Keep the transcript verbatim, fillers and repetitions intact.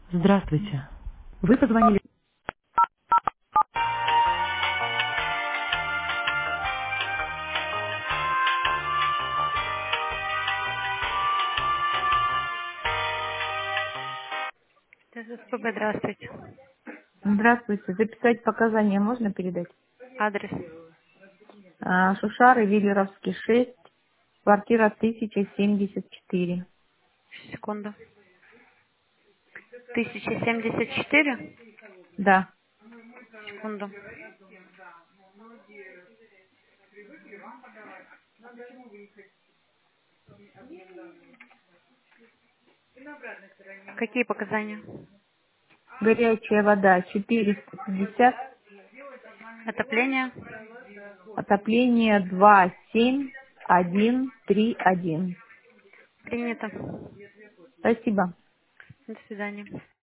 Здравствуйте. Вы позвонили. ССПБ, здравствуйте. Здравствуйте. Записать показания можно передать? Адрес. А, Шушары, Виллеровский, шесть, квартира тысяча семьдесят четыре. Секунду. тысяча семьдесят четыре. Да. Секунду. Какие показания? Горячая вода четыреста пятьдесят, Отопление. отопление два семь один три один. Принято. Спасибо. До свидания.